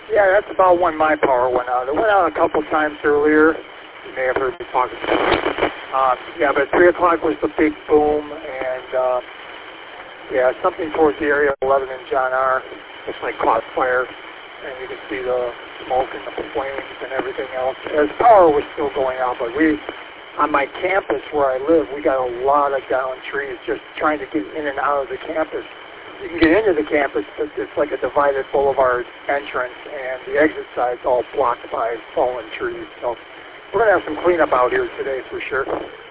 Yeah, that's about when my power went out. It went out a couple times earlier. You may have heard me talking about it. Yeah, but 3 o'clock was the big boom, and yeah, something towards the area of 11 and John R. Looks like caught fire, and you can see the smoke and the flames and everything else. As power was still going out, but on my campus where I live, we got a lot of downed trees just trying to get in and out of the campus. You can get into the campus, but it's like a divided boulevard entrance, and the exit side's all blocked by fallen trees. So we're going to have some cleanup out here today for sure.